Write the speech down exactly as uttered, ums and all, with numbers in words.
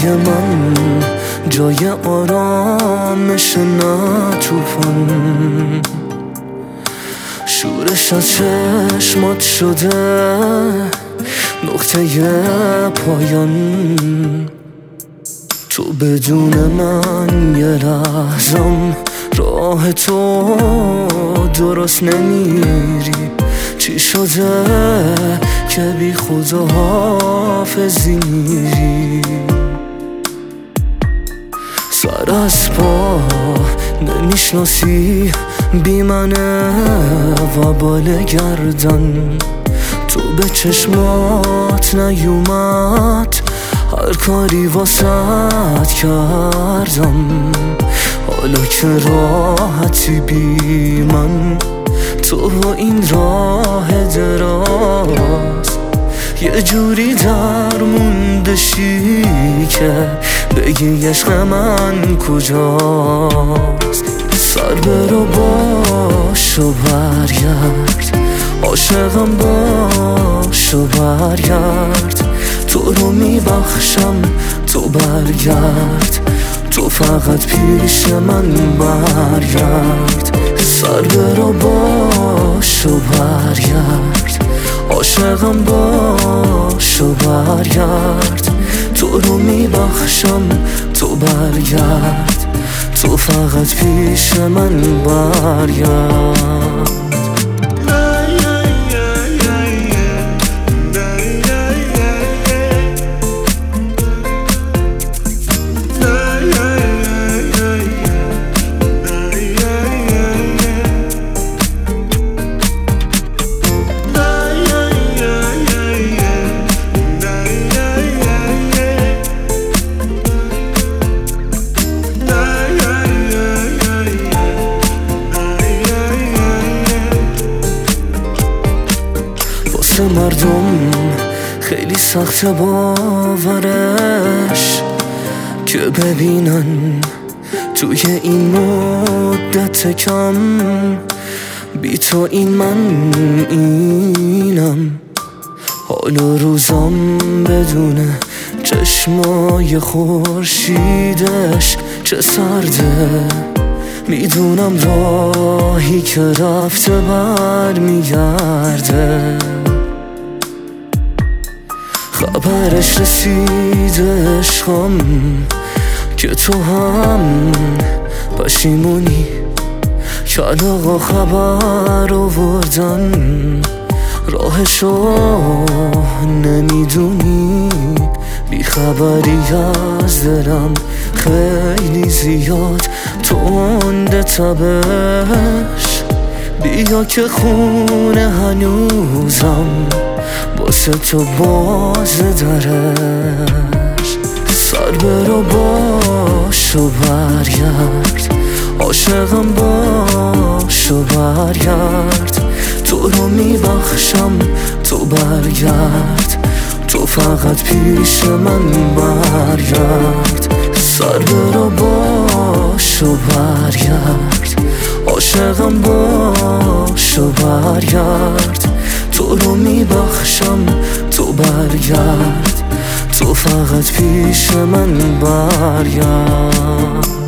جای من جای آرامش نه توفان، شورش از چشمات شده نقطه پایان. تو بدون من یه لحظم راه تو درست نمیری. چی شده که بی خدا حافظی میری؟ سر از پا نمیشناسی بی منه و بال گردن. تو به چشمات نیومد هر کاری واسد کردم. حالا که راحتی بی من تو این راه دراز، یه جوری درمون بشی که بگی عشق من کجاست. سر برو باش و برگرد، عاشقم باش و برگرد. تو رو میبخشم تو برگرد، تو فقط پیش من برگرد. سر برو باش و برگرد، عاشقم باش و برگرد. تو رو میبخشم تو برگرد، تو فقط پیش من برگرد. مردم خیلی سخت باورش که ببینن توی این مدت کم بی تو این من اینم. حالا روزم بدون چشمای خورشیدش چه سرده. میدونم راهی که رفته بر میگرده. خبرش رسیده عشقم که تو هم پشیمونی. کلاغا خبر آوردن راهشو نمیدونی. بی خبری از دلم خیلی زیاد تنده تبش. بیا که خونه هنوزم واسه تو باز درش. سر برو باش و برگرد، عاشقم باش و برگرد. تو رو میبخشم تو برگرد، تو فقط پیش من برگرد. سر برو باش و برگرد، عاشقم باش و برگرد. تو رو میبخشم تو برگرد، تو فقط پیش من برگرد.